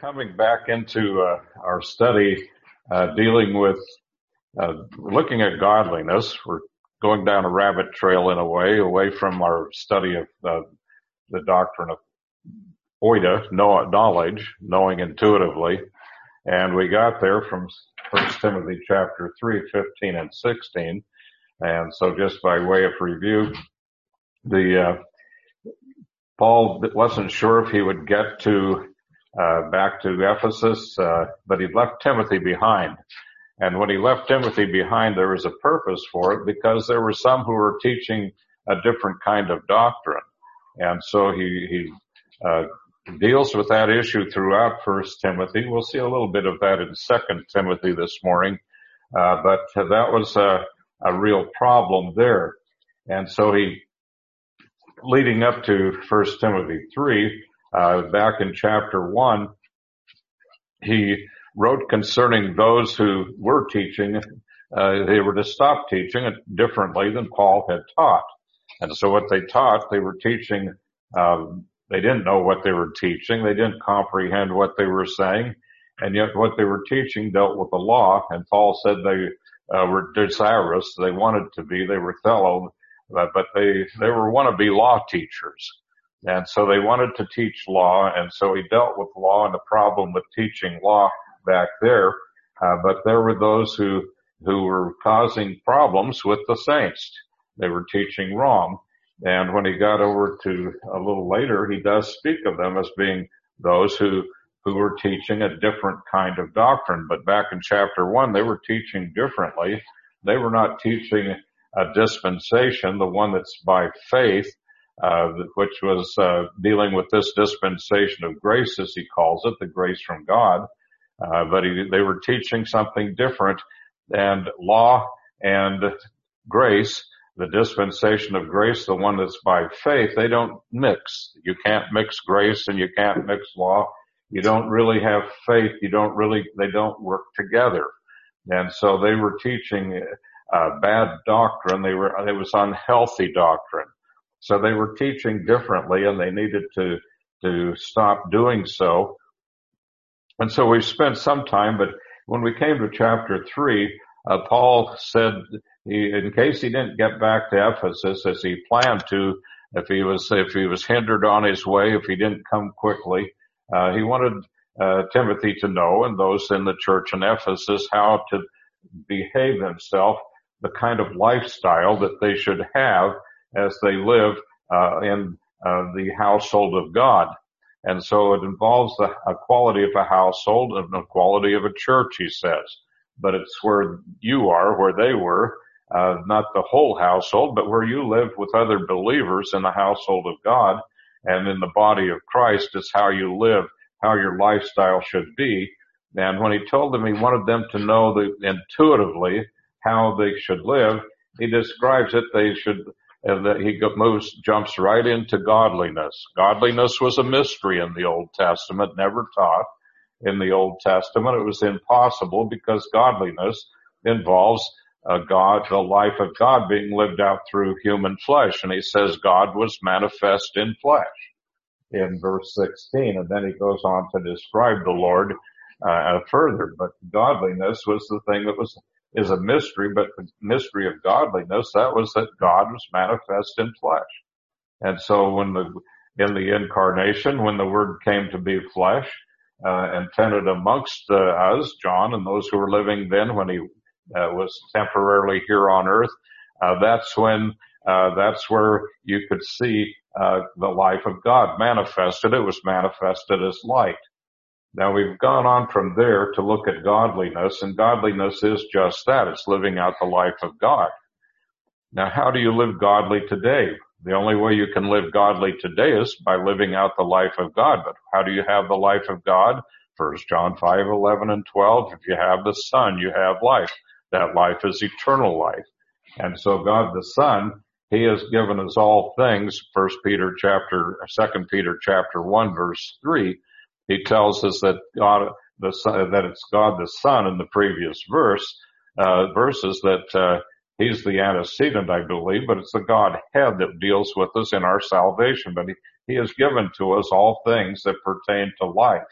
coming back into our study dealing with looking at godliness. We're going down a rabbit trail in a way, away from our study of the doctrine of oida, knowledge, knowing intuitively. And we got there from 1 Timothy chapter 3, 15 and 16. And so just by way of review, Paul wasn't sure if he would get to back to Ephesus, but he left Timothy behind. And when he left Timothy behind, there was a purpose for it, because there were some who were teaching a different kind of doctrine. And so he deals with that issue throughout 1 Timothy. We'll see a little bit of that in 2 Timothy this morning. But that was a real problem there. And so leading up to 1 Timothy 3, back in chapter 1, he wrote concerning those who were teaching, they were to stop teaching it differently than Paul had taught. And so what they taught, they were teaching, they didn't know what they were teaching, they didn't comprehend what they were saying, and yet what they were teaching dealt with the law, and Paul said they were desirous, they wanted to be, they were fellow, but they were wannabe law teachers. And so they wanted to teach law, and so he dealt with law and the problem with teaching law back there. But there were those who were causing problems with the saints. They were teaching wrong. And when he got over to a little later, he does speak of them as being those who were teaching a different kind of doctrine. But back in chapter 1, they were teaching differently. They were not teaching a dispensation, the one that's by faith, which was dealing with this dispensation of grace, as he calls it, the grace from God. But they were teaching something different, and law and grace, the dispensation of grace, the one that's by faith, they don't mix. You can't mix grace and you can't mix law. You don't really have faith. They don't work together. And so they were teaching bad doctrine. It was unhealthy doctrine. So they were teaching differently, and they needed to stop doing so. And so we spent some time, but when we came to chapter 3, Paul said, in case he didn't get back to Ephesus as he planned to, if he was hindered on his way, if he didn't come quickly, he wanted Timothy to know, and those in the church in Ephesus, how to behave themselves, the kind of lifestyle that they should have as they live in the household of God. And so it involves a quality of a household and the quality of a church, he says. But it's where you are, where they were, not the whole household, but where you live with other believers in the household of God and in the body of Christ is how you live, how your lifestyle should be. And when he told them he wanted them to know intuitively how they should live, he describes it, jumps right into godliness. Godliness was a mystery in the Old Testament, never taught in the Old Testament. It was impossible because godliness involves the life of God being lived out through human flesh. And he says God was manifest in flesh in verse 16. And then he goes on to describe the Lord further. But godliness was the thing that is a mystery, but the mystery of godliness, that was that God was manifest in flesh. And so in the incarnation, when the Word came to be flesh, and tented amongst us, John, and those who were living then when he was temporarily here on earth, that's where you could see the life of God manifested. It was manifested as light. Now we've gone on from there to look at godliness, and godliness is just that. It's living out the life of God. Now how do you live godly today? The only way you can live godly today is by living out the life of God. But how do you have the life of God? 1 John 5, 11 and 12. If you have the Son, you have life. That life is eternal life. And so God the Son, He has given us all things. 2 Peter chapter 1 verse 3. He tells us that it's God the Son in the previous verses that He's the antecedent, I believe, but it's the Godhead that deals with us in our salvation. But He has given to us all things that pertain to life.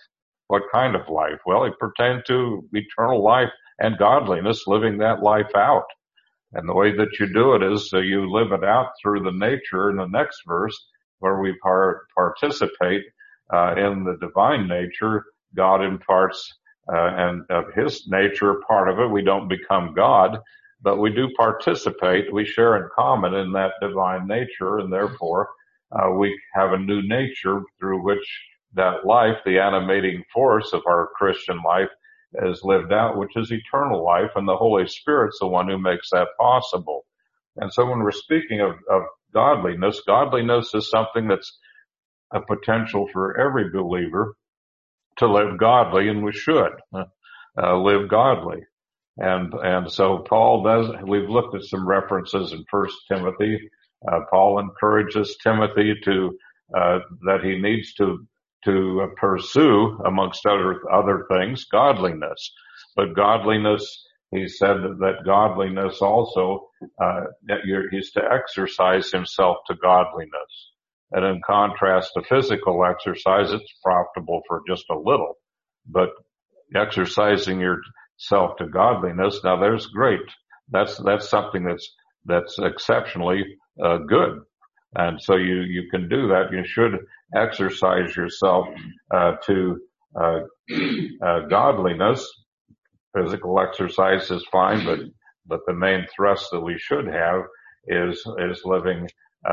What kind of life? Well, it pertained to eternal life and godliness, living that life out. And the way that you do it is you live it out through the nature in the next verse, where we participate in the divine nature. God imparts and of his nature, part of it. We don't become God, but we do participate. We share in common in that divine nature, and therefore we have a new nature through which that life, the animating force of our Christian life, is lived out, which is eternal life, and the Holy Spirit's the one who makes that possible. And so when we're speaking of godliness, godliness is something that's a potential for every believer to live godly, and we should live godly. And so Paul does, we've looked at some references in 1 Timothy. Paul encourages Timothy to, that he needs to pursue, amongst other things, godliness. But godliness, he said that godliness also, he's to exercise himself to godliness. And in contrast to physical exercise, it's profitable for just a little. But exercising yourself to godliness, now there's great. That's something that's exceptionally good. And so you can do that. You should exercise yourself to godliness. Physical exercise is fine, but the main thrust that we should have is living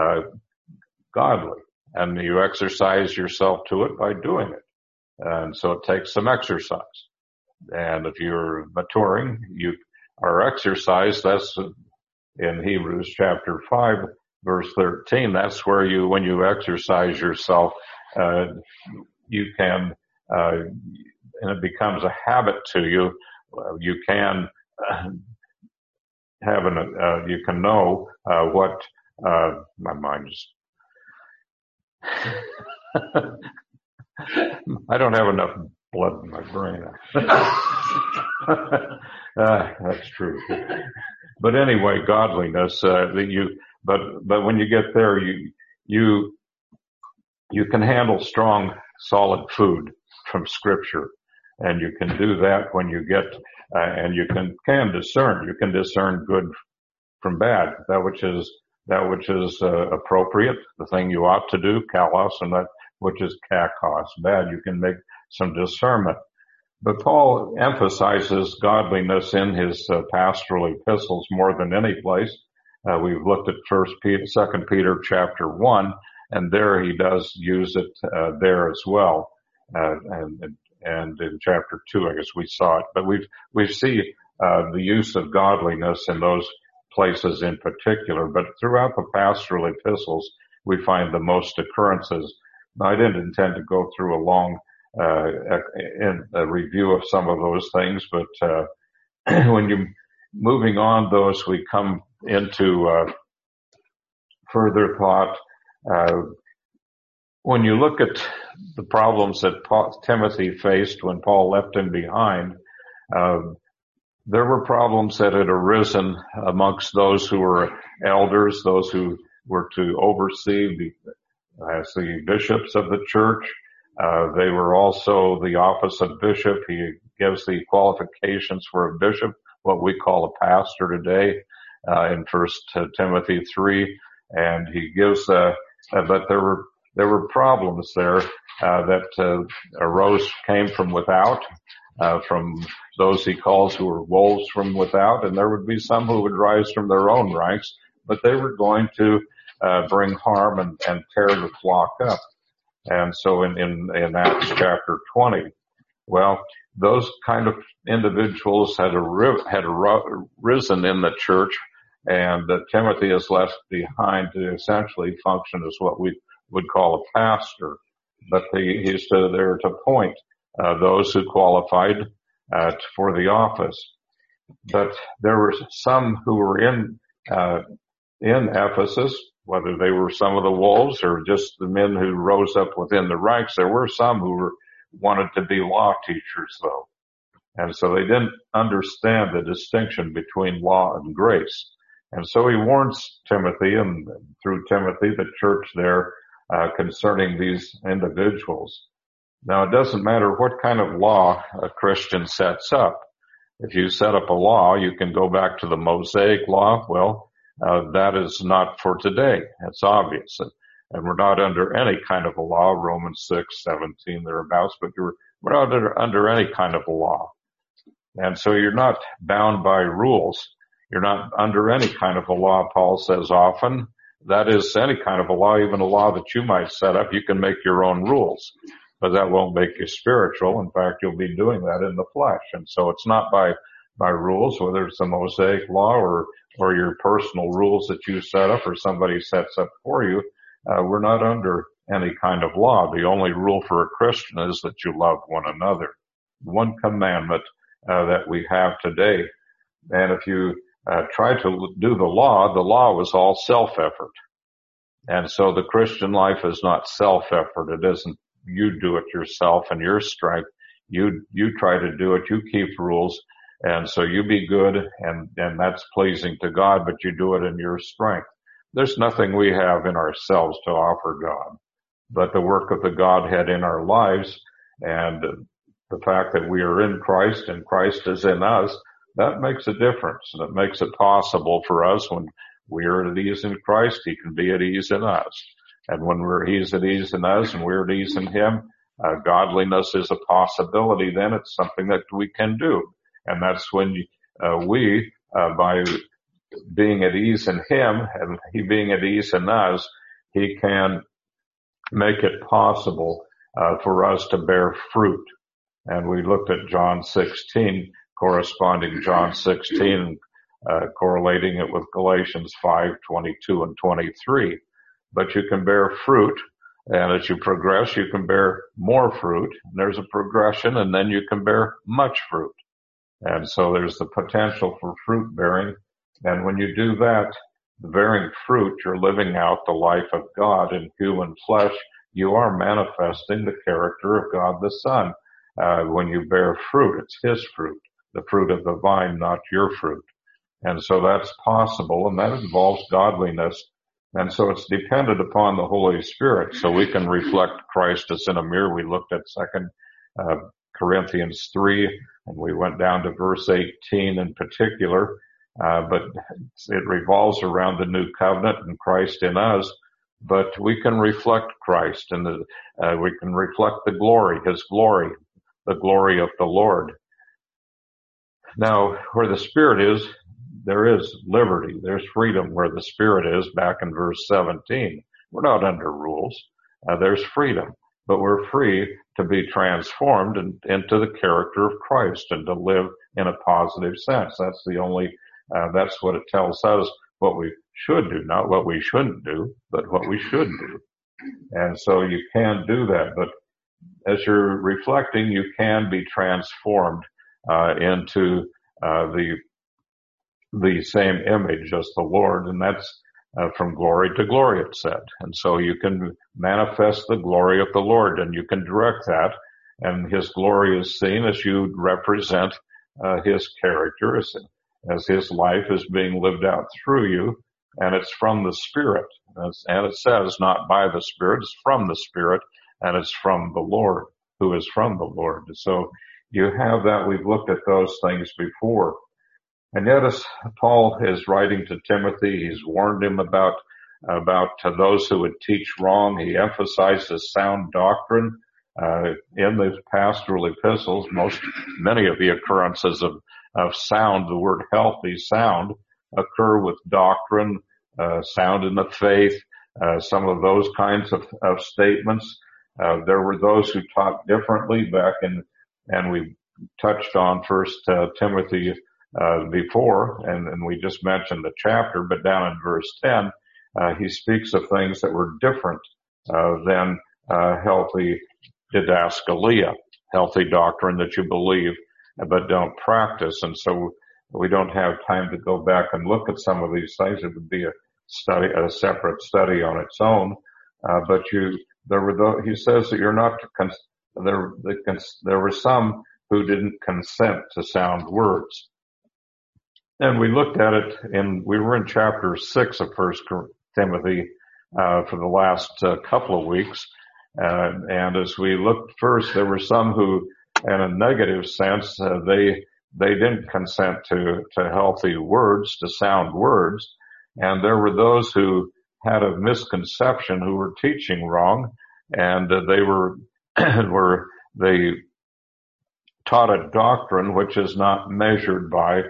godly. And you exercise yourself to it by doing it. And so it takes some exercise. And if you're maturing, you are exercised. That's in Hebrews chapter 5, verse 13. That's where when you exercise yourself, you can, and it becomes a habit to you. You can you can know what my mind is. I don't have enough blood in my brain. That's true. But anyway, godliness, but when you get there, you can handle strong, solid food from Scripture, and you can do that when you get, and you can discern. You can discern good from bad, that which is appropriate, the thing you ought to do, kalos, and that which is kakos, bad. You can make some discernment. But Paul emphasizes godliness in his pastoral epistles more than any place. We've looked at 2 Peter chapter 1, and there he does use it there as well. And in chapter 2, I guess we saw it. But we see the use of godliness in those places in particular. But throughout the pastoral epistles, we find the most occurrences. Now, I didn't intend to go through a long in a review of some of those things, but when you're moving on those, we come into further thought. When you look at the problems that Timothy faced when Paul left him behind, there were problems that had arisen amongst those who were elders, those who were to oversee as the bishops of the church. They were also the office of bishop. He gives the qualifications for a bishop, what we call a pastor today, in 1 Timothy 3. And he gives, but there were problems there, that came from without, from those he calls who were wolves from without. And there would be some who would rise from their own ranks, but they were going to, bring harm and tear the flock up. And so in Acts chapter 20, well, those kind of individuals had risen in the church, and Timothy is left behind to essentially function as what we would call a pastor. But he's there to point those who qualified for the office. But there were some who were in Ephesus, whether they were some of the wolves or just the men who rose up within the ranks. There were some who wanted to be law teachers, though. And so they didn't understand the distinction between law and grace. And so he warns Timothy, and through Timothy, the church there, concerning these individuals. Now, it doesn't matter what kind of law a Christian sets up. If you set up a law, you can go back to the Mosaic law. Well, that is not for today. It's obvious. And we're not under any kind of a law, Romans 6:17 thereabouts, but we're not under any kind of a law. And so you're not bound by rules. You're not under any kind of a law, Paul says often. That is any kind of a law, even a law that you might set up. You can make your own rules, but that won't make you spiritual. In fact, you'll be doing that in the flesh. And so it's not by rules, whether it's the Mosaic law or your personal rules that you set up or somebody sets up for you. We're not under any kind of law. The only rule for a Christian is that you love one another. One commandment that we have today. And if you try to do the law was all self-effort. And so the Christian life is not self-effort. It isn't you do it yourself and your strength. You try to do it. You keep rules. And so you be good and that's pleasing to God, but you do it in your strength. There's nothing we have in ourselves to offer God, but the work of the Godhead in our lives and the fact that we are in Christ and Christ is in us, that makes a difference. And it makes it possible for us when we are at ease in Christ, He can be at ease in us. And when He's at ease in us and we're at ease in Him, godliness is a possibility. Then it's something that we can do. And that's when we, by being at ease in Him and He being at ease in us, He can make it possible for us to bear fruit. And we looked at John 16, corresponding John 16, correlating it with Galatians 5:22 and 23. But you can bear fruit, and as you progress, you can bear more fruit. And there's a progression, and then you can bear much fruit. And so there's the potential for fruit bearing. And when you do that, bearing fruit, you're living out the life of God in human flesh. You are manifesting the character of God the Son. When you bear fruit, it's His fruit, the fruit of the vine, not your fruit. And so that's possible, and that involves godliness. And so it's dependent upon the Holy Spirit. So we can reflect Christ as in a mirror. We looked at 2 Corinthians 3, and we went down to verse 18 in particular. But it revolves around the new covenant and Christ in us. But we can reflect Christ, and we can reflect the glory, His glory, the glory of the Lord. Now, where the Spirit is, there is liberty. There's freedom where the Spirit is, back in verse 17. We're not under rules. There's freedom, but we're free to be transformed into the character of Christ and to live in a positive sense. That's the only, that's what it tells us what we should do, not what we shouldn't do, but what we should do. And so you can do that, but as you're reflecting, you can be transformed into the same image as the Lord, and that's from glory to glory, it said. And so you can manifest the glory of the Lord, and you can direct that, and His glory is seen as you represent His character, as His life is being lived out through you, and it's from the Spirit. And it says, not by the Spirit, it's from the Spirit, and it's from the Lord, who is from the Lord. So you have that. We've looked at those things before. And yet, as Paul is writing to Timothy, he's warned him about those who would teach wrong. He emphasizes sound doctrine. In the pastoral epistles, many of the occurrences of sound, the word healthy sound, occur with doctrine, sound in the faith, some of those kinds of statements. There were those who taught differently back in, and we touched on First Timothy before, and we just mentioned the chapter, but down in verse 10, he speaks of things that were different than healthy didaskalia, healthy doctrine that you believe but don't practice. And so we don't have time to go back and look at some of these things. It would be a separate study on its own. But he says that you're not, there were some who didn't consent to sound words. And we looked at it we were in chapter 6 of 1 Timothy, for the last couple of weeks. And as we looked first, there were some who, in a negative sense, they didn't consent to healthy words, to sound words. And there were those who had a misconception, who were teaching wrong, and they they taught a doctrine which is not measured by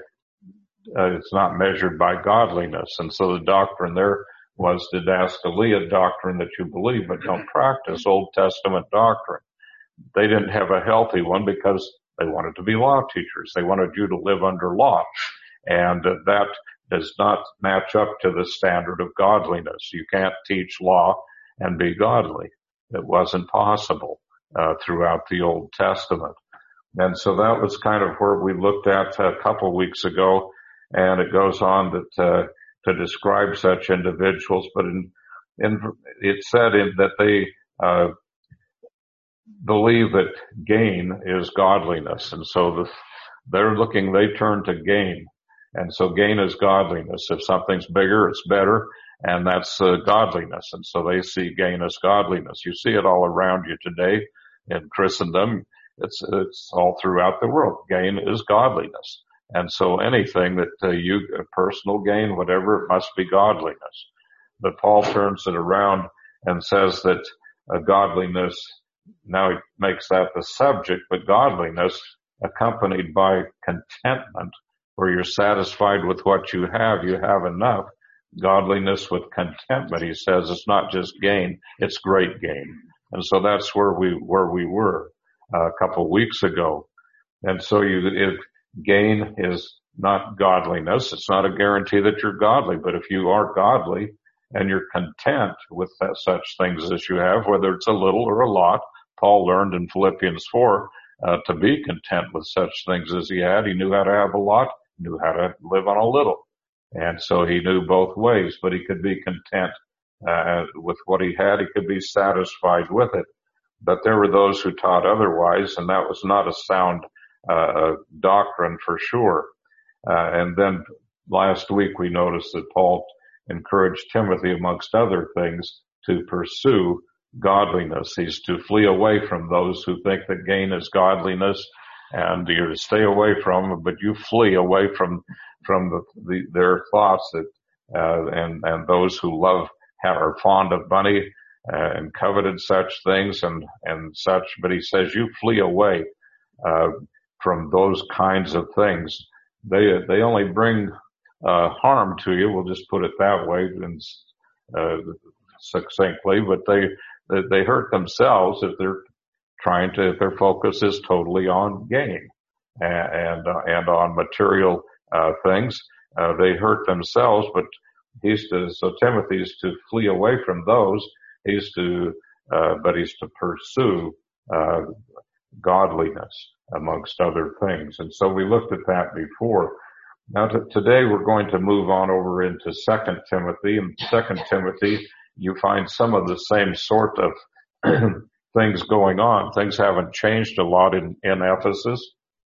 godliness. And so the doctrine there was didaskalia, doctrine that you believe but don't practice, Old Testament doctrine. They didn't have a healthy one because they wanted to be law teachers. They wanted you to live under law. And that does not match up to the standard of godliness. You can't teach law and be godly. It wasn't possible throughout the Old Testament. And so that was kind of where we looked at a couple weeks ago. And it goes on that to describe such individuals, but it said that they believe that gain is godliness, and so they turn to gain, and so gain is godliness. If something's bigger, it's better, and that's godliness, and so they see gain as godliness. You see it all around you today in Christendom. It's all throughout the world. Gain is godliness. And so anything that personal gain, whatever, it must be godliness. But Paul turns it around and says that godliness, now he makes that the subject, but godliness accompanied by contentment, where you're satisfied with what you have enough. Godliness with contentment, he says, it's not just gain, it's great gain. And so that's where we were a couple of weeks ago. And so gain is not godliness. It's not a guarantee that you're godly, but if you are godly and you're content with such things as you have, whether it's a little or a lot, Paul learned in Philippians 4 to be content with such things as he had. He knew how to have a lot, knew how to live on a little. And so he knew both ways, but he could be content with what he had. He could be satisfied with it. But there were those who taught otherwise, and that was not a sound doctrine for sure. And then last week we noticed that Paul encouraged Timothy, amongst other things, to pursue godliness. He's to flee away from those who think that gain is godliness, and you're to stay away from them, but you flee away from their thoughts that and those who are fond of money and coveted such things and such. But he says you flee away from those kinds of things. They only bring harm to you. We'll just put it that way and succinctly. But they hurt themselves if if their focus is totally on gain and on material things. They hurt themselves. But so Timothy's to flee away from those. He's to pursue godliness, amongst other things. And so we looked at that before. Now today we're going to move on over into 2 Timothy. In 2 Timothy, you find some of the same sort of things going on. Things haven't changed a lot in Ephesus.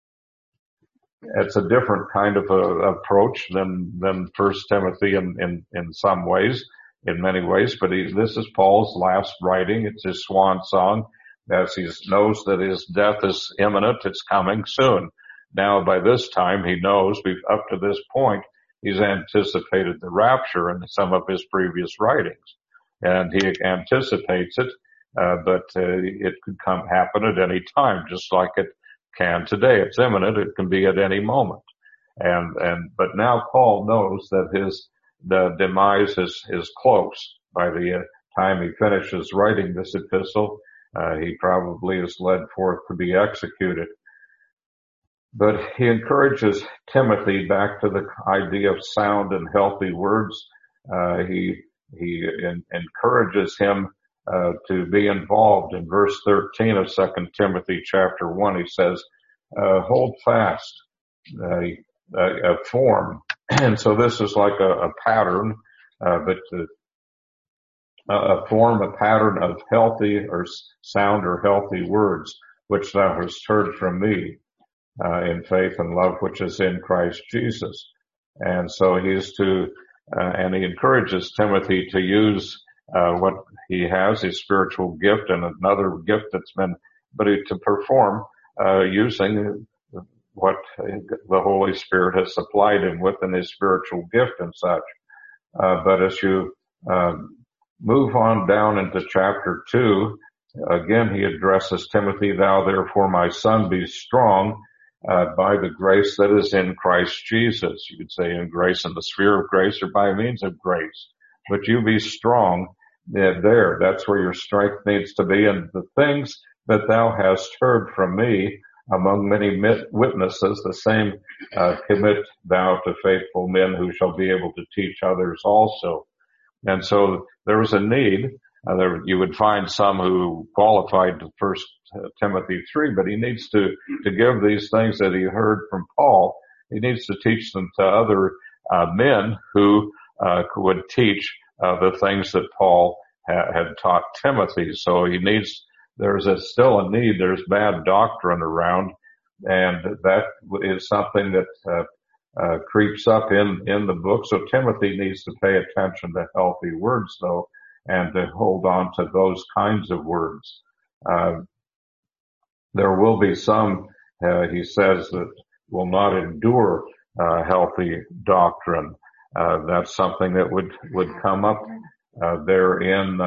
It's a different kind of approach than 1 Timothy in some ways, in many ways. But this is Paul's last writing. It's his swan song, as he knows that his death is imminent. It's coming soon. Now, by this time, he knows, up to this point, he's anticipated the rapture in some of his previous writings. And he anticipates it, but it could happen at any time, just like it can today. It's imminent. It can be at any moment. But now Paul knows that the demise is close. By the time he finishes writing this epistle, he probably is led forth to be executed. But he encourages Timothy back to the idea of sound and healthy words. He encourages him to be involved. In verse 13 of 2 Timothy chapter 1, he says, hold fast a form. And so this is like a pattern, but a pattern of healthy or sound or healthy words, which thou hast heard from me, in faith and love which is in Christ Jesus. And so he's and he encourages Timothy to use what he has, his spiritual gift, and another gift that's been, to perform, using what the Holy Spirit has supplied him with in his spiritual gift and such. But as you, move on down into chapter 2, again, he addresses Timothy, thou therefore, my son, be strong, by the grace that is in Christ Jesus. You could say in grace, in the sphere of grace, or by means of grace. But you be strong there. That's where your strength needs to be. And the things that thou hast heard from me among many witnesses, the same commit thou to faithful men who shall be able to teach others also. And so there was a need. You would find some who qualified to 1 Timothy 3, but he needs to give these things that he heard from Paul. He needs to teach them to other men who would teach the things that Paul had taught Timothy. So there's still a need. There's bad doctrine around, and that is something that creeps up in the book. So Timothy needs to pay attention to healthy words, though, and to hold on to those kinds of words. There will be some, he says, that will not endure healthy doctrine. That's something that would come up there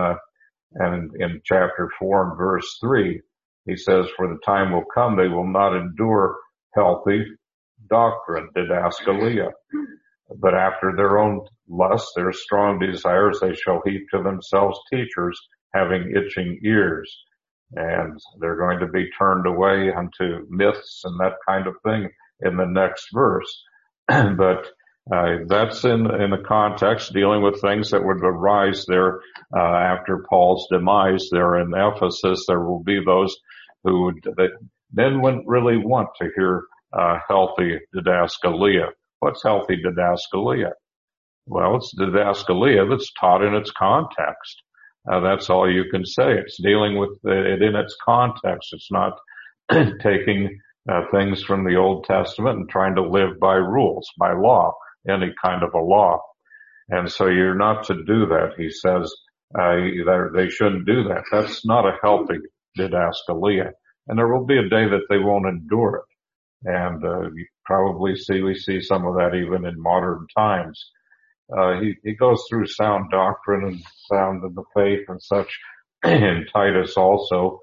in chapter 4 and verse 3. He says, for the time will come, they will not endure healthy doctrine, didaskalia. But after their own lusts, their strong desires, they shall heap to themselves teachers having itching ears. And they're going to be turned away unto myths and that kind of thing in the next verse. But that's in the context dealing with things that would arise there after Paul's demise there in Ephesus. There will be those that men wouldn't really want to hear healthy didaskalia. What's healthy didaskalia? Well, it's didaskalia that's taught in its context. That's all you can say. It's dealing with it in its context. It's not taking things from the Old Testament and trying to live by rules, by law, any kind of a law. And so you're not to do that. He says they shouldn't do that. That's not a healthy didaskalia. And there will be a day that they won't endure it. And you probably we see some of that even in modern times. He goes through sound doctrine and sound of the faith and such in Titus also.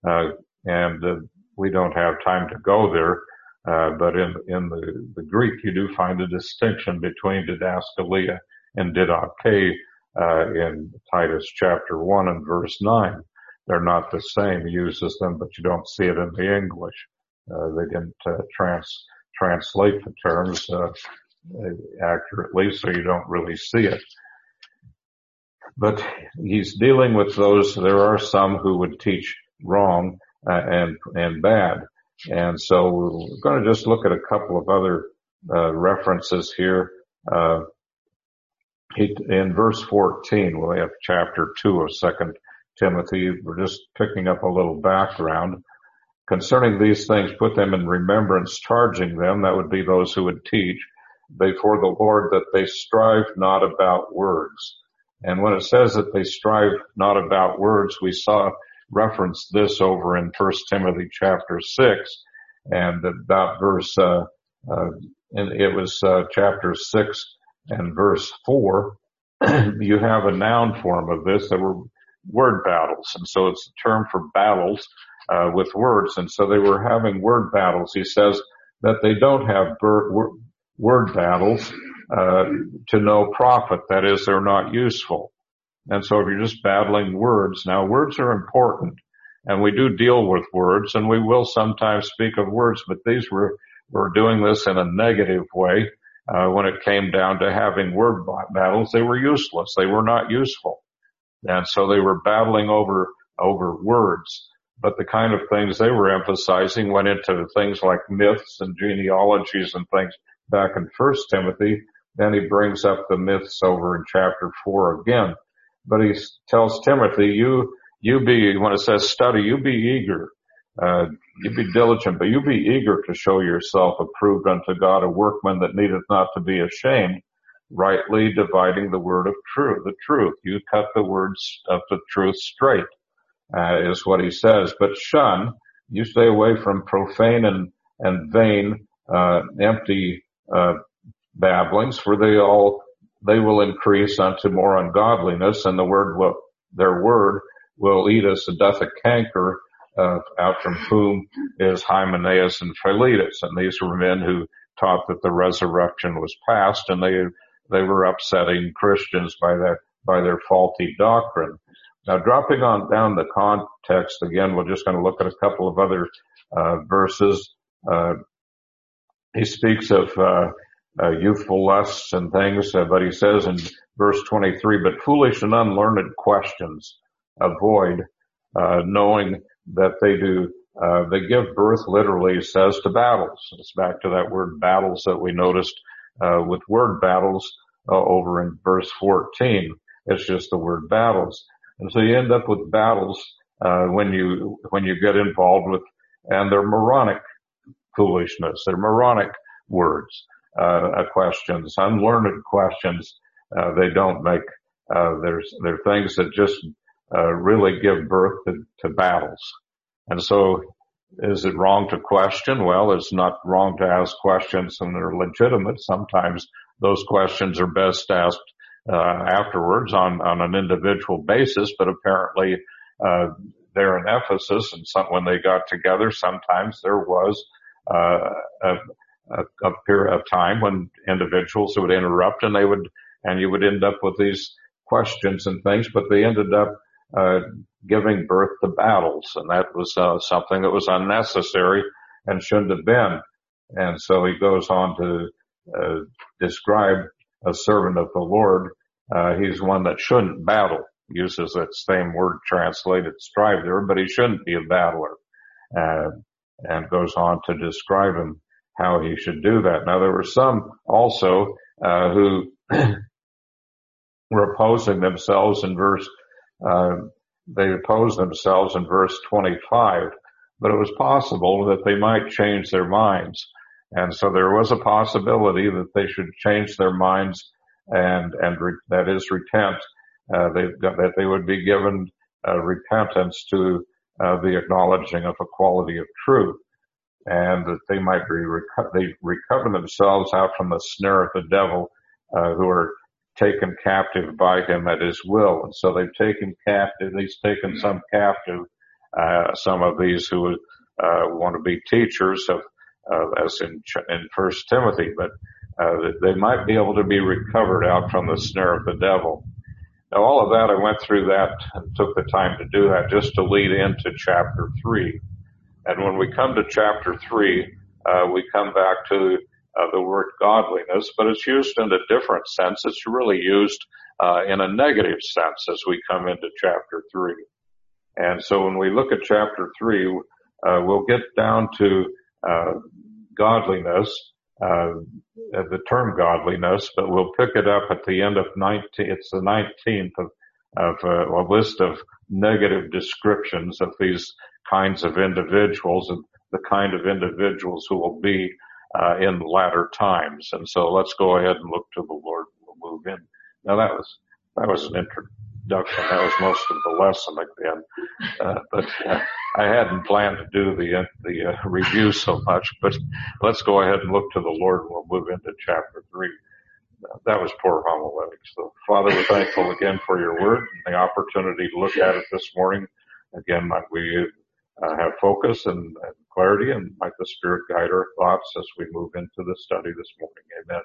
And we don't have time to go there. But in the Greek, you do find a distinction between didaskalia and didache, in Titus chapter 1 and verse 9. They're not the same. He uses them, but you don't see it in the English. They didn't translate the terms accurately, so you don't really see it. But he's dealing with those. There are some who would teach wrong and bad, and so we're going to just look at a couple of other references here. In verse 14, we have chapter 2 of 2 Timothy. We're just picking up a little background. Concerning these things, put them in remembrance, charging them, that would be those who would teach, before the Lord, that they strive not about words. And when it says that they strive not about words, we saw reference this over in 1 Timothy chapter 6, and about verse, and it was chapter 6 and verse 4. You have a noun form of this that were word battles, and so it's a term for battles with words, and so they were having word battles. He says that they don't have word battles to no profit. That is, they're not useful. And so if you're just battling words, now words are important, and we do deal with words, and we will sometimes speak of words, but these were doing this in a negative way. When it came down to having word battles, they were useless. They were not useful. And so they were battling over words. But the kind of things they were emphasizing went into things like myths and genealogies and things back in 1 Timothy. Then he brings up the myths over in chapter 4 again. But he tells Timothy, you be, when it says study, you be eager. You be diligent, but you be eager to show yourself approved unto God, a workman that needeth not to be ashamed, rightly dividing the word of the truth. You cut the words of the truth straight, is what he says. But shun, you stay away from profane and vain, empty, babblings, for they will increase unto more ungodliness, and their word will eat us, and doth a canker, out from whom is Hymenaeus and Philetus. And these were men who taught that the resurrection was past, and they were upsetting Christians by their faulty doctrine. Now, dropping on down the context again, we're just going to look at a couple of other verses. He speaks of youthful lusts and things, but he says in verse 23, "But foolish and unlearned questions avoid, knowing that they give birth," literally, he says, "to battles." It's back to that word battles that we noticed with word battles over in verse 14. It's just the word battles. And so you end up with battles when you get involved with, and they're moronic foolishness. They're moronic words, questions, unlearned questions. They don't make, they're things that just really give birth to battles. And so is it wrong to question? Well, it's not wrong to ask questions, and they're legitimate. Sometimes those questions are best asked afterwards on an individual basis, but apparently there in Ephesus, and when they got together, sometimes there was a period of time when individuals would interrupt, and you would end up with these questions and things, but they ended up giving birth to battles, and that was something that was unnecessary and shouldn't have been. And so he goes on to describe a servant of the Lord. He's one that shouldn't battle. Uses that same word translated strive there, but he shouldn't be a battler. And goes on to describe him, how he should do that. Now, there were some also who were opposing themselves in verse 25, but it was possible that they might change their minds. And so there was a possibility that they should change their minds and that is repent, that they would be given repentance to the acknowledging of a quality of truth, and that they might recover themselves out from the snare of the devil, who are taken captive by him at his will. And so they've taken captive, he's taken some captive, some of these who want to be teachers of, as in 1 Timothy, but they might be able to be recovered out from the snare of the devil. Now, all of that, I went through that and took the time to do that just to lead into chapter 3. And when we come to chapter 3, we come back to the word godliness, but it's used in a different sense. It's really used in a negative sense as we come into chapter 3. And so when we look at chapter 3, we'll get down to godliness, the term godliness, but we'll pick it up at the end of 19. It's the 19th of a list of negative descriptions of these kinds of individuals, and the kind of individuals who will be in latter times. And so let's go ahead and look to the Lord. We'll move in. Now that was an introduction. That was most of the lesson again. But I hadn't planned to do the review so much, but let's go ahead and look to the Lord, and we'll move into chapter 3. That was poor homiletics. So, Father, we're thankful again for your word and the opportunity to look at it this morning. Again, might we have focus and clarity, and might the Spirit guide our thoughts as we move into the study this morning.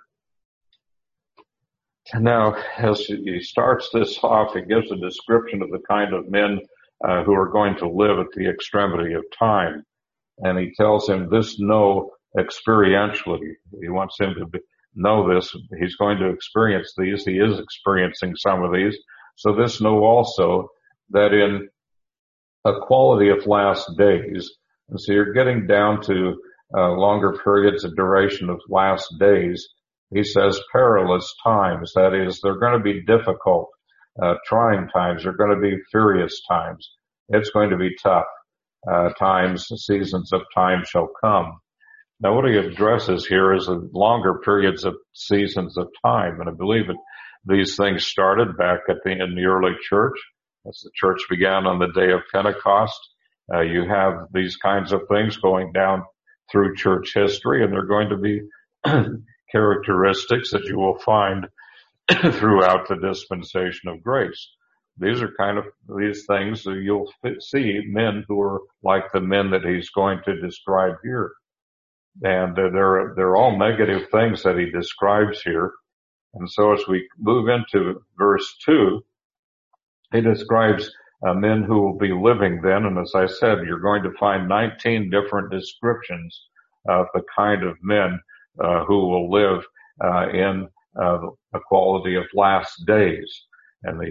Amen. Now, as he starts this off, he gives a description of the kind of men who are going to live at the extremity of time. And he tells him this know experientially. He wants him to know this. He's going to experience these. He is experiencing some of these. So this know also that in a quality of last days, and so you're getting down to longer periods of duration of last days. He says perilous times. That is, they're going to be difficult, trying times. They're going to be furious times. It's going to be tough times. Seasons of time shall come. Now, what he addresses here is the longer periods of seasons of time, and I believe that these things started back in the early church, as the church began on the day of Pentecost. You have these kinds of things going down through church history, and they're going to be characteristics that you will find throughout the dispensation of grace. These are kind of these things that you'll see men who are like the men that he's going to describe here. And they're all negative things that he describes here. And so as we move into verse 2, he describes men who will be living then. And as I said, you're going to find 19 different descriptions of the kind of men who will live in the quality of last days and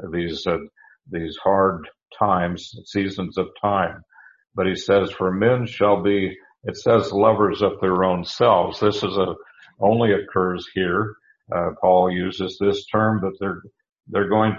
these hard times, seasons of time. But he says, for men shall be, it says, lovers of their own selves. This is only occurs here. Paul uses this term that they're going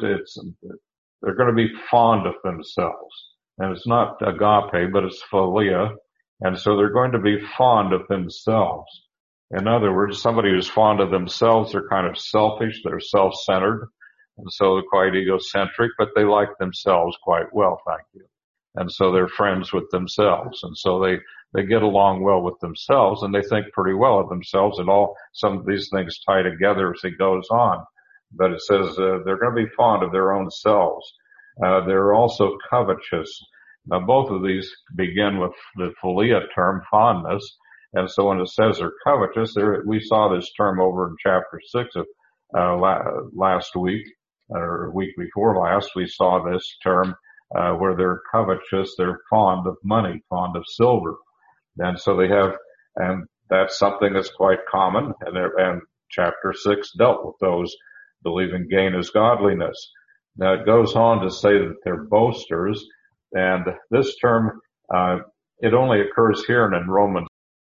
to be fond of themselves. And it's not agape, but it's philia. And so they're going to be fond of themselves. In other words, somebody who's fond of themselves, they're kind of selfish, they're self-centered, and so they're quite egocentric, but they like themselves quite well, thank you. And so they're friends with themselves, and so they get along well with themselves, and they think pretty well of themselves, and some of these things tie together as it goes on. But it says they're going to be fond of their own selves. They're also covetous. Now, both of these begin with the philia term, fondness. And so when it says they're covetous, we saw this term over in chapter 6 of last week, or week before last. We saw this term where they're covetous, they're fond of money, fond of silver. And so and that's something that's quite common. And chapter 6 dealt with those, believing gain is godliness. Now it goes on to say that they're boasters. And this term, it only occurs here and in Romans.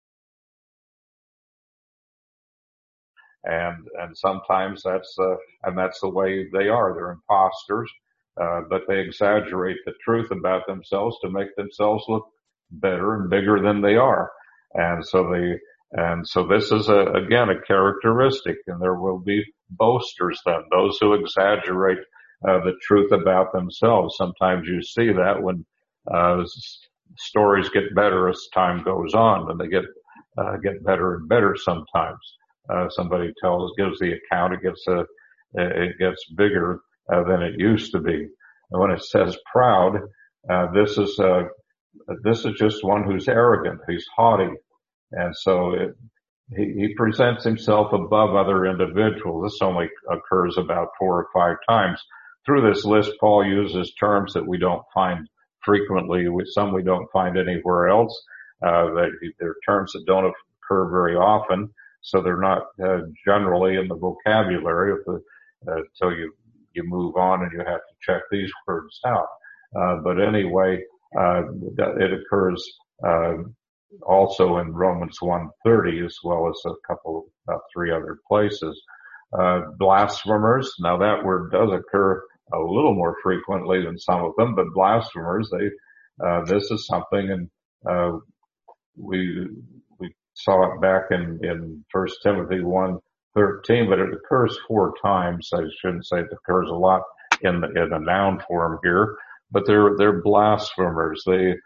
And sometimes that's the way they are. They're imposters, but they exaggerate the truth about themselves to make themselves look better and bigger than they are. And so this is again a characteristic, and there will be boasters then, those who exaggerate the truth about themselves. Sometimes you see that when stories get better as time goes on, and they get better and better sometimes. Somebody gives the account, it gets bigger than it used to be. And when it says proud, this is just one who's arrogant, he's haughty, and so he presents himself above other individuals. This only occurs about 4 or 5 times through this list. Paul uses terms that we don't find frequently. Some we don't find anywhere else. They're terms that don't occur very often. So they're not generally in the vocabulary until you move on and you have to check these words out. But anyway, it occurs also in Romans 1:30 as well as about 3 other places. Blasphemers. Now that word does occur a little more frequently than some of them, but blasphemers, this is something, and we saw it back in 1 Timothy 1:13, but it occurs 4 times. I shouldn't say it occurs a lot in a noun form here, but they're blasphemers.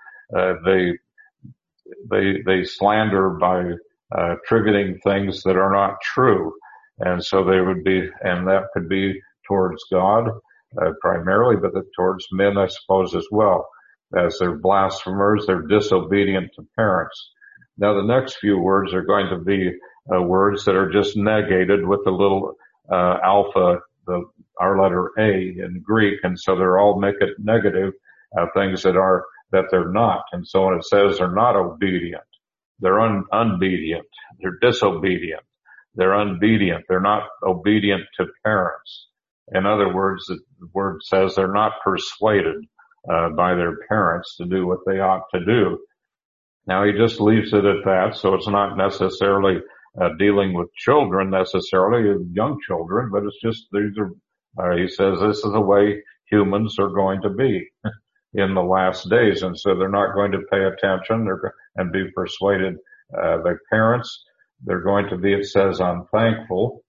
They slander by attributing things that are not true. And so and that could be towards God, primarily, but towards men, I suppose, as well. As they're blasphemers, they're disobedient to parents. Now, the next few words are going to be words that are just negated with a little alpha, our letter A in Greek, and so they're all negative things that they're not. And so when it says they're not obedient, they're unobedient, they're disobedient, they're unobedient, they're not obedient to parents. In other words, the word says they're not persuaded by their parents to do what they ought to do. Now he just leaves it at that, so it's not necessarily dealing with children necessarily, young children, but it's just he says this is the way humans are going to be in the last days, and so they're not going to pay attention and be persuaded The parents, they're going to be, it says, unthankful.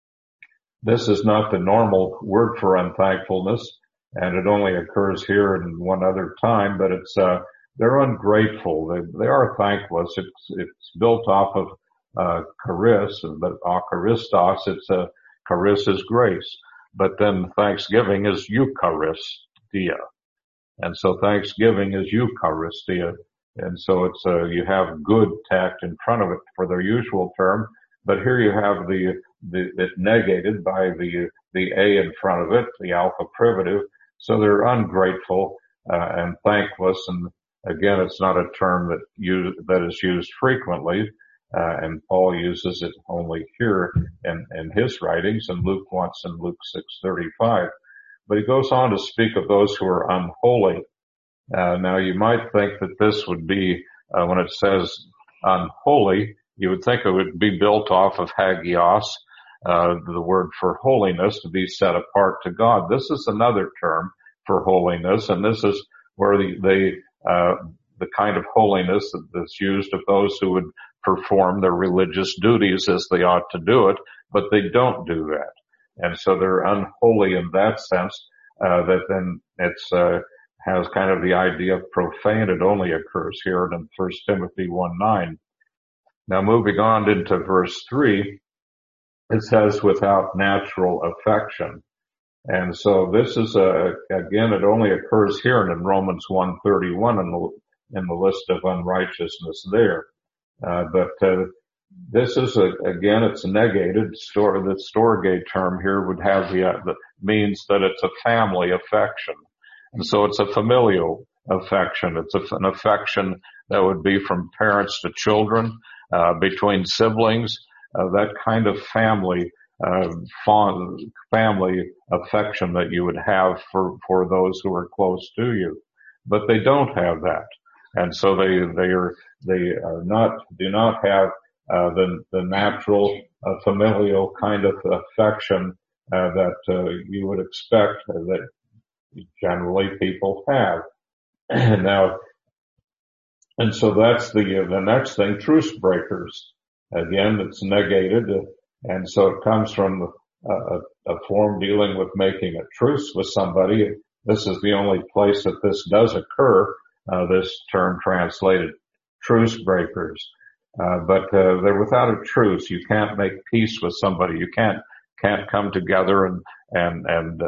This is not the normal word for unthankfulness, and it only occurs here and one other time, but it's, they're ungrateful. They are thankless. It's built off of, charis, but charistos, it's, charis is grace. But then thanksgiving is Eucharistia. And so thanksgiving is Eucharistia. And so it's, you have good tacked in front of it for their usual term, but here you have it negated by the A in front of it, the alpha privative. So they're ungrateful, and thankless. And again, it's not a term that is used frequently. And Paul uses it only here in his writings, and Luke once in Luke 6:35. But he goes on to speak of those who are unholy. Now you might think that this would be, when it says unholy, you would think it would be built off of hagios, the word for holiness, to be set apart to God. This is another term for holiness, and this is where the kind of holiness that's used of those who would perform their religious duties as they ought to do it, but they don't do that. And so they're unholy in that sense, that then it's, has kind of the idea of profane. It only occurs here in 1 Timothy 1:9. Now moving on into verse 3, it says without natural affection. And so this is again, it only occurs here in Romans 1:31 in the list of unrighteousness there. But this is again, it's negated. The Storge term here would have the means that it's a family affection. And so it's a familial affection. It's an affection that would be from parents to children, between siblings, that kind of family affection that you would have for those who are close to you. But they don't have that. And so do not have, the natural, familial kind of affection, that, you would expect that generally people have. And so that's the next thing, truce breakers. Again, it's negated, and so it comes from a form dealing with making a truce with somebody. This is the only place that this does occur, this term translated truce breakers. But they're without a truce. You can't make peace with somebody. You can't come together and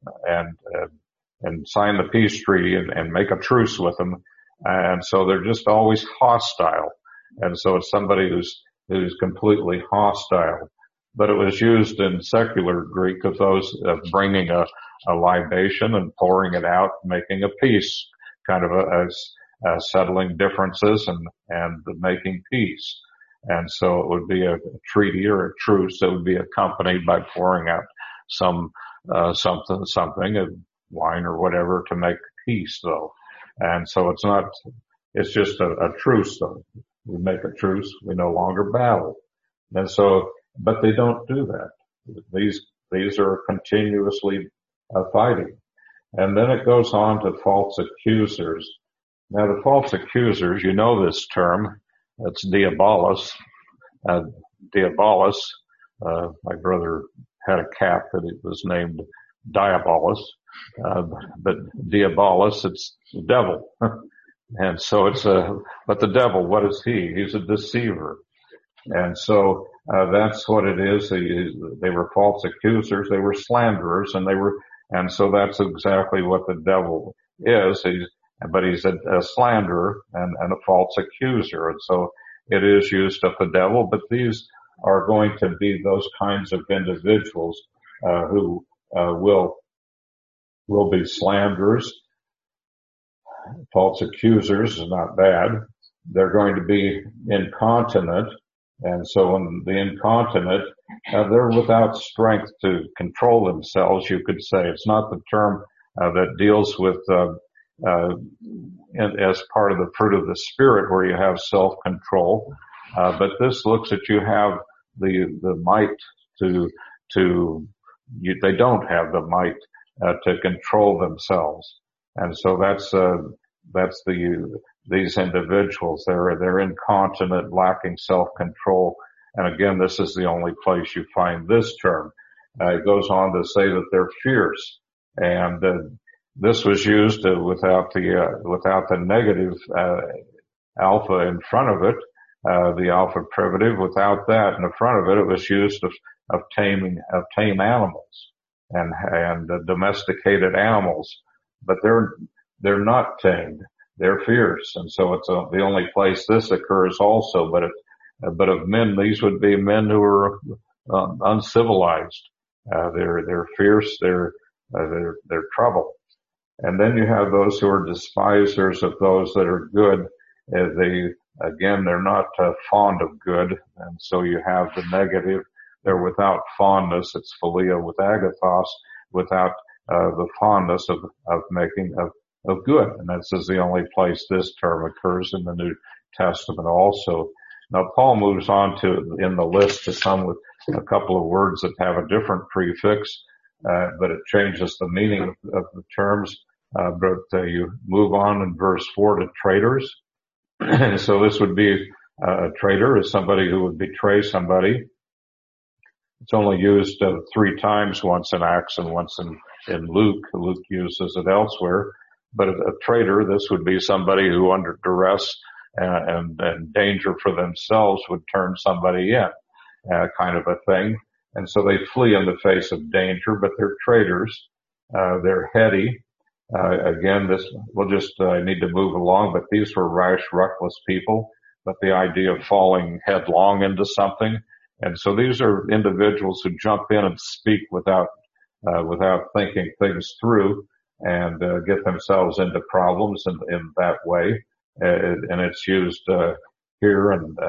sign the peace treaty and make a truce with them. And so they're just always hostile. And so it's somebody who's completely hostile. But it was used in secular Greek of those of bringing a libation and pouring it out, making a peace, kind of settling differences and making peace. And so it would be a treaty or a truce that would be accompanied by pouring out something, wine or whatever to make peace though. And so it's just a truce though. We make a truce, we no longer battle. And so, but they don't do that. These are continuously fighting. And then it goes on to false accusers. Now the false accusers, you know this term, it's diabolos. Diabolos, my brother had a cat that it was named Diabolos. But diabolos, it's the devil. And so but the devil, what is he? He's a deceiver. And so, that's what it is. They were false accusers. They were slanderers and so that's exactly what the devil is. But he's a slanderer and a false accuser. And so it is used of the devil, but these are going to be those kinds of individuals, who, will be slanderers. False accusers is not bad. They're going to be incontinent. And so when the incontinent, they're without strength to control themselves, you could say. It's not the term, that deals with, as part of the fruit of the Spirit where you have self-control. But this looks at you have the might they don't have the might, to control themselves. And so that's, these individuals. They're incontinent, lacking self-control. And again, this is the only place you find this term. It goes on to say that they're fierce. And, this was used without the negative, alpha in front of it, the alpha privative. Without that in the front of it, it was used of tame animals and domesticated animals. But they're not tamed. They're fierce. And so it's the only place this occurs also. But of men, these would be men who are uncivilized. They're fierce. They're trouble. And then you have those who are despisers of those that are good. They're not fond of good. And so you have the negative. They're without fondness. It's philia with agathos, without the fondness of making of good. And this is the only place this term occurs in the New Testament also. Now Paul moves on in the list to some with a couple of words that have a different prefix, but it changes the meaning of the terms. But you move on in verse 4 to traitors. And so this would be a traitor is somebody who would betray somebody. It's only used 3 times, once in Acts and once in Luke. Luke uses it elsewhere. But a traitor, this would be somebody who under duress and danger for themselves would turn somebody in, kind of a thing. And so they flee in the face of danger, but they're traitors. They're heady. Again, we'll just need to move along, but these were rash, reckless people, but the idea of falling headlong into something. And so these are individuals who jump in and speak without thinking things through and, get themselves into problems in that way. And it's used, here and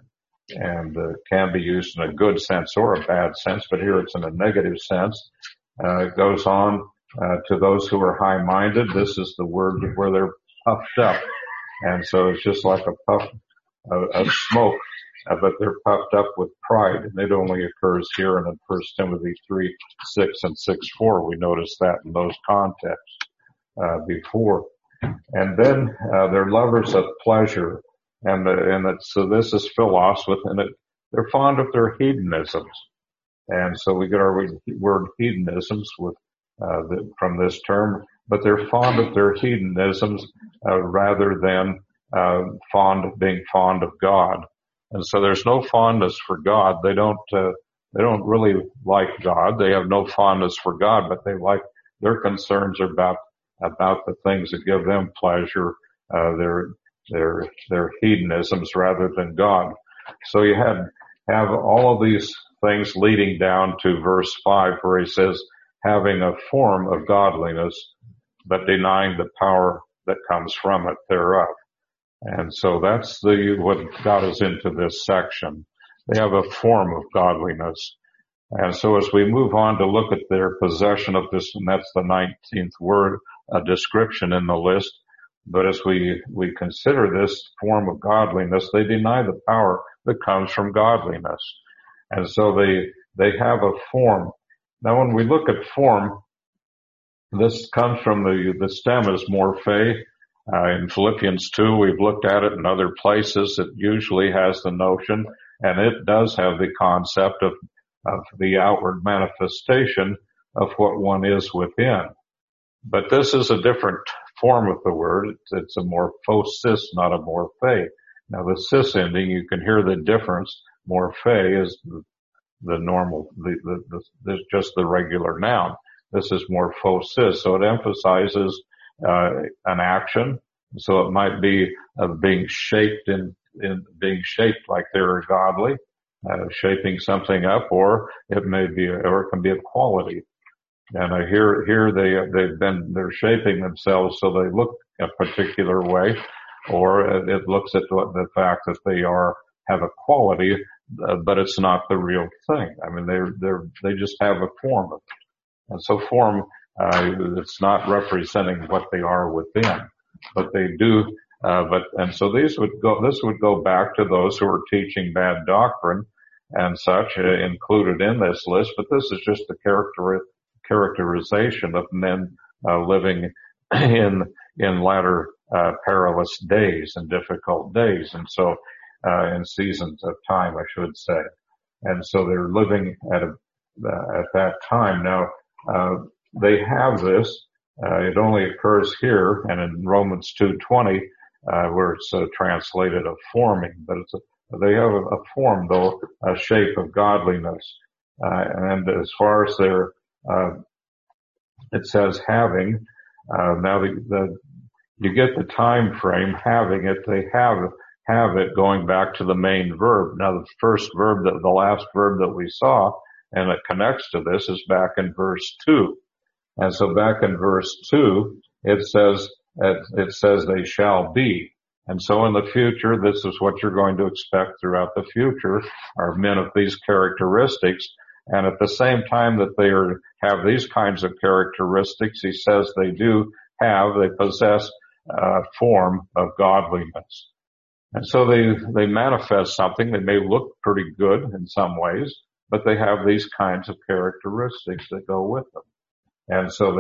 can be used in a good sense or a bad sense, but here it's in a negative sense. It goes on, to those who are high-minded. This is the word where they're puffed up. And so it's just like a puff of smoke, but they're puffed up with pride. And it only occurs here in 1 Timothy 3:6 and 6:4. We noticed that in those contexts, before. And then, they're lovers of pleasure. So this is philos within it. They're fond of their hedonisms. And so we get our word hedonisms from this term, but they're fond of their hedonisms, rather than, being fond of God. And so there's no fondness for God. They don't really like God. They have no fondness for God, but their concerns are about the things that give them pleasure, their hedonisms rather than God. So you have all of these things leading down to verse 5 where he says, having a form of godliness, but denying the power that comes from it thereof. And so that's what got us into this section. They have a form of godliness. And so as we move on to look at their possession of this, and that's the 19th word, a description in the list. But as we consider this form of godliness, they deny the power that comes from godliness. And so they have a form. Now when we look at form, this comes from the stem is morphe. In Philippians 2, we've looked at it in other places. It usually has the notion, and it does have the concept of the outward manifestation of what one is within. But this is a different form of the word. It's a morphosis, not a morphe. Now the cis ending, you can hear the difference. Morphe is the normal, just the regular noun. This is morphosis, so it emphasizes an action. So it might be being shaped in being shaped like they're godly, shaping something up, or it can be a quality. And here they're shaping themselves so they look a particular way, or it looks at the fact that they have a quality, but it's not the real thing. I mean, they just have a form of it. And so form, it's not representing what they are within, but they do, and so this would go back to those who are teaching bad doctrine and such, included in this list, but this is just the characterization of men, living in latter perilous days and difficult days. And so, in seasons of time, I should say. And so they're living at that time. Now, they have this, it only occurs here and in Romans 2:20, where it's translated a forming, but they have a form, though, a shape of godliness. And as far as their, it says having, now you get the time frame, having it, they have it going back to the main verb. Now the last verb that we saw, and it connects to this, is back in verse 2. And so back in verse 2, it says they shall be. And so in the future, this is what you're going to expect throughout the future, are men of these characteristics. And at the same time that they have these kinds of characteristics, he says they possess a form of godliness. And so they manifest something. They may look pretty good in some ways, but they have these kinds of characteristics that go with them. And so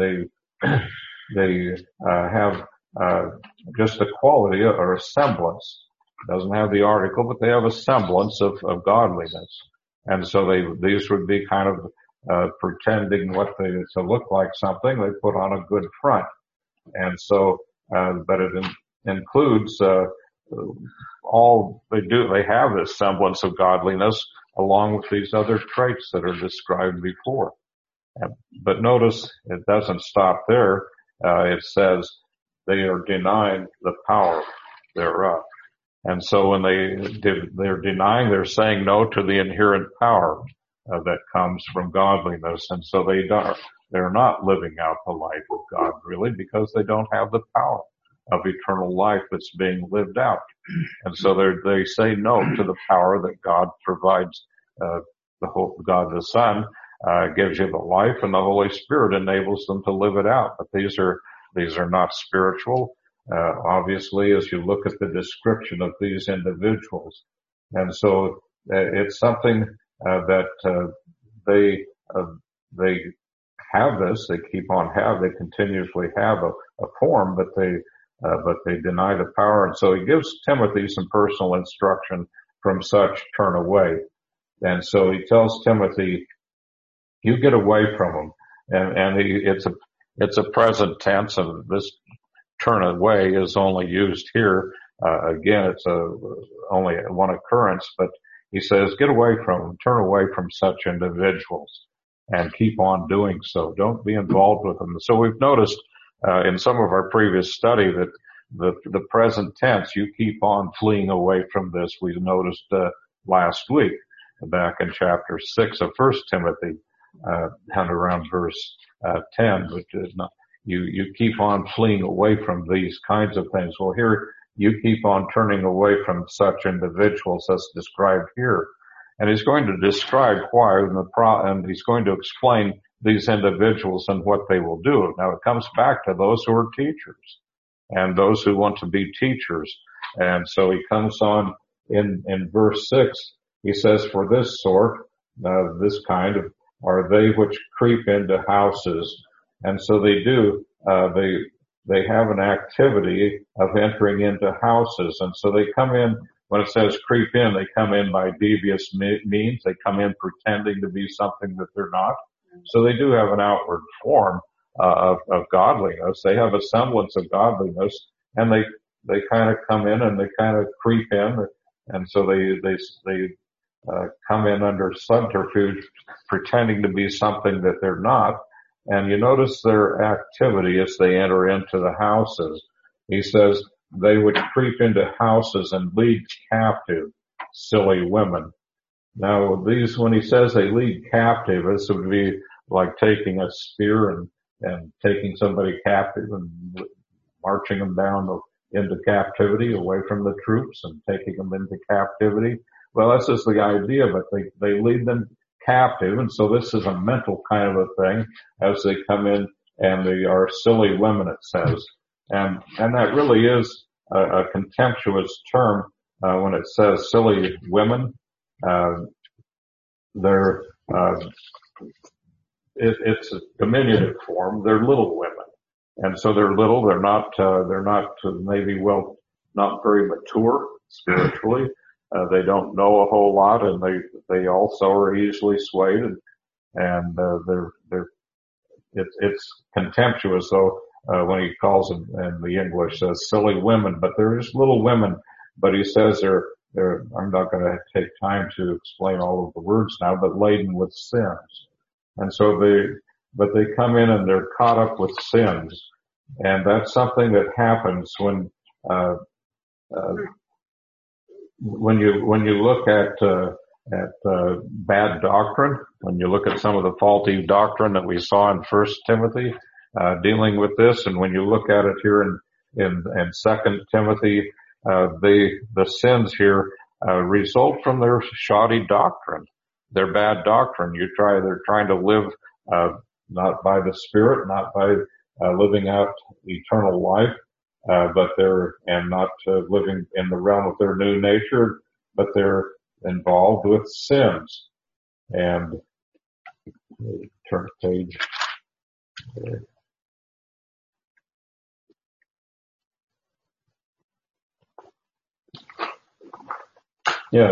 they have just a quality or a semblance. It doesn't have the article, but they have a semblance of godliness. And so these would be kind of pretending to look like something. They put on a good front. And so, but it includes all they do. They have this semblance of godliness along with these other traits that are described before. But notice it doesn't stop there. It says they are denying the power thereof. And so when they're denying, they're saying no to the inherent power that comes from godliness. And so they're not living out the life of God really, because they don't have the power of eternal life that's being lived out. And so they say no to the power that God provides. God the Son gives you the life, and the Holy Spirit enables them to live it out. But these are not spiritual. Obviously, as you look at the description of these individuals. And so it's something that they have this, they they continuously have a form, but they deny the power. And so he gives Timothy some personal instruction: from such turn away. And so he tells Timothy, you get away from them. And it's a present tense, and this turn away is only used here. Again, it's only one occurrence, but he says, get away from them, turn away from such individuals, and keep on doing so. Don't be involved with them. So we've noticed in some of our previous study that the present tense, you keep on fleeing away from this. We noticed last week back in chapter 6 of 1 Timothy, and around verse 10, which is not, you keep on fleeing away from these kinds of things. Well, here you keep on turning away from such individuals as described here. And he's going to describe why, and he's going to explain these individuals and what they will do. Now it comes back to those who are teachers and those who want to be teachers. And so he comes on in verse 6, he says, for this sort, this kind of, are they which creep into houses. And so they do, they have an activity of entering into houses. And so they come in, when it says creep in, they come in by devious means. They come in pretending to be something that they're not. So they do have an outward form of godliness. They have a semblance of godliness, and they kind of come in and they kind of creep in. And so they come in under subterfuge, pretending to be something that they're not. And you notice their activity as they enter into the houses. He says, they would creep into houses and lead captive silly women. Now these, when he says they lead captive, this would be like taking a spear and taking somebody captive and marching them down into captivity away from the troops and taking them into captivity. Well, that's just the idea, but they lead them captive. And so this is a mental kind of a thing as they come in, and they are silly women, it says. And that really is a contemptuous term, when it says silly women. It's a diminutive form. They're little women. And so they're little, they're not maybe not very mature spiritually. They don't know a whole lot, and they also are easily swayed, and it's contemptuous though, when he calls them in the English, silly women, but they're just little women, but he says I'm not going to take time to explain all of the words now, but laden with sins. And so they come in and they're caught up with sins. And that's something that happens when you look at bad doctrine, when you look at some of the faulty doctrine that we saw in 1 Timothy, dealing with this, and when you look at it here in 2 Timothy, the sins here, result from their shoddy doctrine, their bad doctrine. They're trying to live, not by the Spirit, not by, living out eternal life, but not living in the realm of their new nature, but they're involved with sins. And turn the page. Yeah,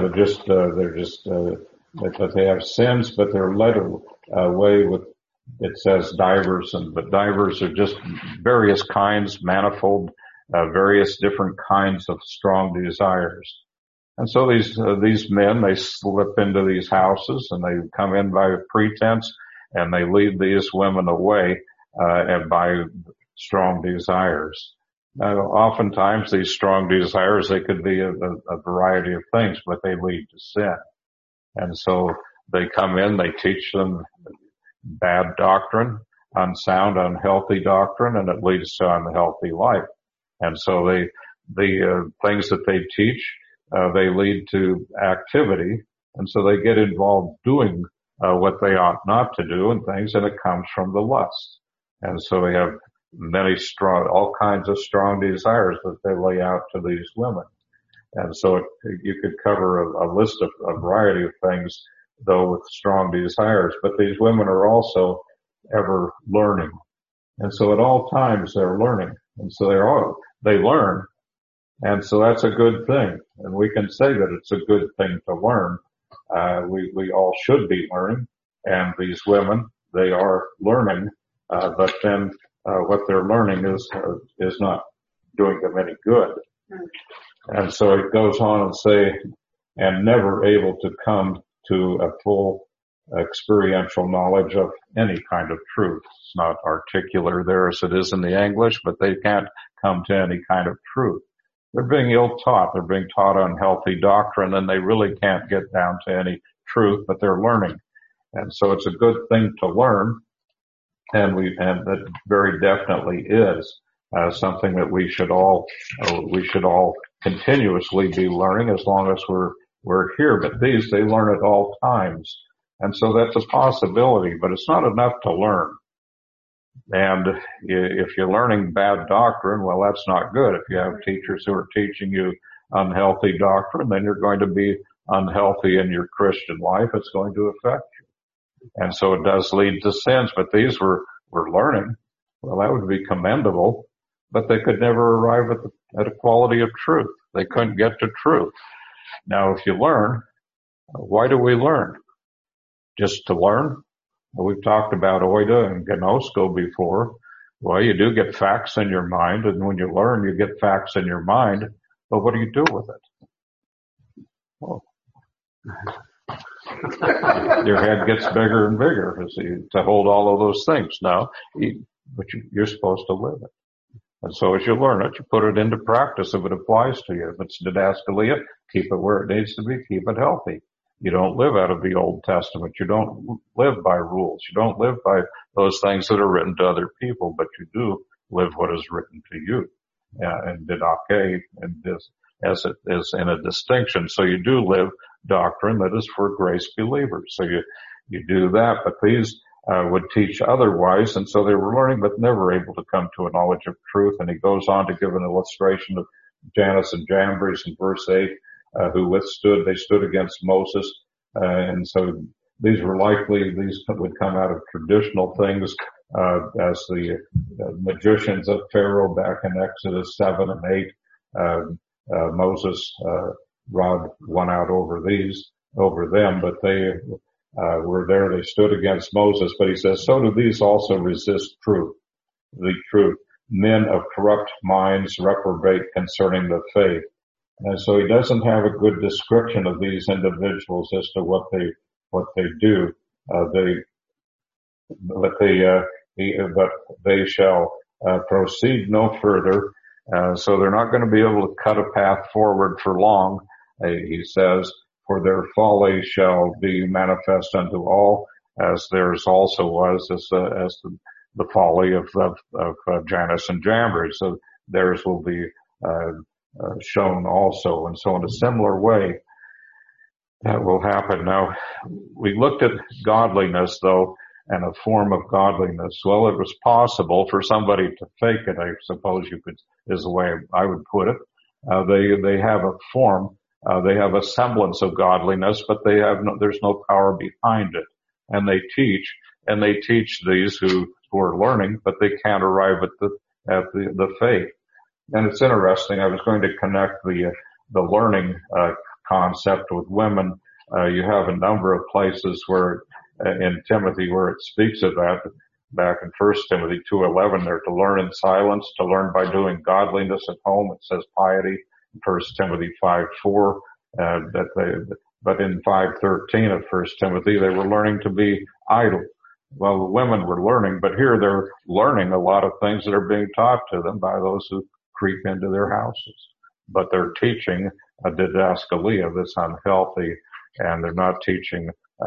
they have sins, but they're led away with, it says divers, but divers are just various kinds, manifold, various different kinds of strong desires. And so these men, they slip into these houses and they come in by pretense and they lead these women away, and by strong desires. Now, oftentimes these strong desires, they could be a variety of things, but they lead to sin. And so they come in, they teach them bad doctrine, unsound, unhealthy doctrine, and it leads to unhealthy life. And so the things that they teach, they lead to activity, and so they get involved doing what they ought not to do and things, and it comes from the lust. And so they have all kinds of strong desires that they lay out to these women. And so you could cover a list of a variety of things, though, with strong desires. But these women are also ever learning. And so at all times they're learning. And so they learn. And so that's a good thing. And we can say that it's a good thing to learn. We all should be learning. And these women, they are learning. But then, what they're learning is not doing them any good. And so it goes on and say, and never able to come to a full experiential knowledge of any kind of truth. It's not articular there as it is in the English, but they can't come to any kind of truth. They're being ill-taught. They're being taught unhealthy doctrine, and they really can't get down to any truth, but they're learning. And so it's a good thing to learn, and that very definitely is something that we should all continuously be learning as long as we're here. But they learn at all times. And so that's a possibility, but it's not enough to learn. And if you're learning bad doctrine, well, that's not good. If you have teachers who are teaching you unhealthy doctrine, then you're going to be unhealthy in your Christian life. It's going to affect you. And so it does lead to sins, but these were learning. Well, that would be commendable, but they could never arrive at a quality of truth. They couldn't get to truth. Now, if you learn, why do we learn? Just to learn? Well, we've talked about oida and gnosko before. Well, you do get facts in your mind, and when you learn, you get facts in your mind, but what do you do with it? Well, your head gets bigger and bigger to hold all of those things. Now, but you're supposed to live it. And so as you learn it, you put it into practice if it applies to you. If it's didaskalia, keep it where it needs to be, keep it healthy. You don't live out of the Old Testament. You don't live by rules. You don't live by those things that are written to other people, but you do live what is written to you. And didake, and this, as it is in a distinction. So you do live doctrine that is for grace believers. So you do that, but these would teach otherwise, and so they were learning but never able to come to a knowledge of truth. And he goes on to give an illustration of Jannes and Jambres in verse 8, who stood against Moses, and so these would come out of traditional things, as the magicians of Pharaoh back in Exodus 7 and 8. Moses rod won out over them, but they were there. They stood against Moses. But he says, so do these also resist the truth. Men of corrupt minds reprobate concerning the faith. And so he doesn't have a good description of these individuals as to what they do. But they shall proceed no further. So they're not going to be able to cut a path forward for long. He says, for their folly shall be manifest unto all, as theirs also was, as the folly of Jannes and Jambres. So theirs will be shown also. And so in a similar way, that will happen. Now, we looked at godliness, though, and a form of godliness. Well, it was possible for somebody to fake it, I suppose is the way I would put it. They have a form, they have a semblance of godliness, but there's no power behind it. And they teach these who are learning, but they can't arrive at the faith. And it's interesting. I was going to connect the learning concept with women. You have a number of places where in Timothy where it speaks of that. Back in 1 Timothy 2:11, they're to learn in silence, to learn by doing godliness at home. It says piety. In 1 Timothy 5:4, but in 5:13 of 1 Timothy, they were learning to be idle. Well, the women were learning, but here they're learning a lot of things that are being taught to them by those who creep into their houses. But they're teaching a didaskalia that's unhealthy, and they're not teaching,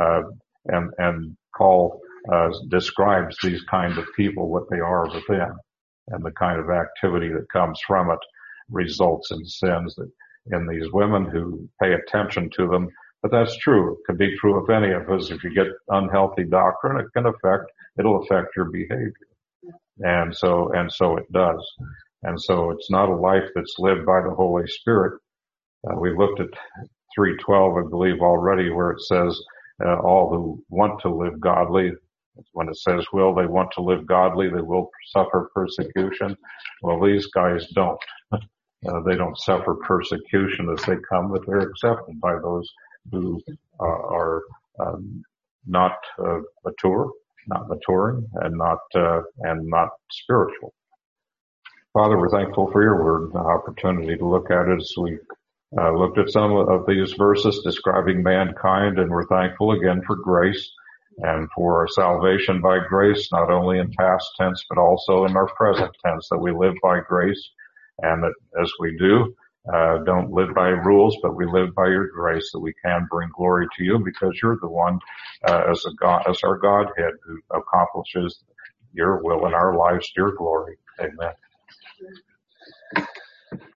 and Paul describes these kind of people, what they are within, and the kind of activity that comes from it results in sins that in these women who pay attention to them. But that's true. It could be true of any of us. If you get unhealthy doctrine, it'll affect your behavior. And so it does. And so it's not a life that's lived by the Holy Spirit. We looked at 3:12, I believe, already, where it says, all who want to live godly, when it says they want to live godly, they will suffer persecution. Well, these guys don't. They don't suffer persecution as they come, but they're accepted by those who are not mature, not maturing, and not spiritual. Father, we're thankful for your word, the opportunity to look at it as we looked at some of these verses describing mankind, and we're thankful again for grace and for our salvation by grace, not only in past tense, but also in our present tense, that we live by grace, and that as we do, don't live by rules, but we live by your grace, that we can bring glory to you because you're the one, as our Godhead who accomplishes your will in our lives, your glory. Amen.